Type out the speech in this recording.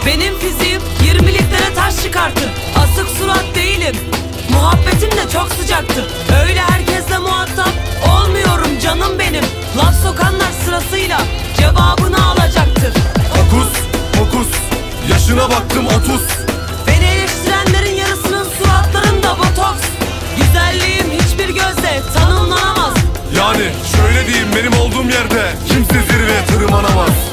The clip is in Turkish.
Benim fiziğim 20'liklere taş çıkartır. Asık surat değilim, muhabbetim de çok sıcaktır. Öyle herkesle muhatap olmuyorum canım benim. Laf sokanlar sırasıyla cevabını alacaktır. Hokus pokus, yaşına baktım 30. Beni eleştirenlerin yarısının suratlarında botoks. Güzelliğim hiçbir gözle tanımlanamaz. Yani şöyle diyeyim, benim olduğum yerde kimse zirveye tırmanamaz.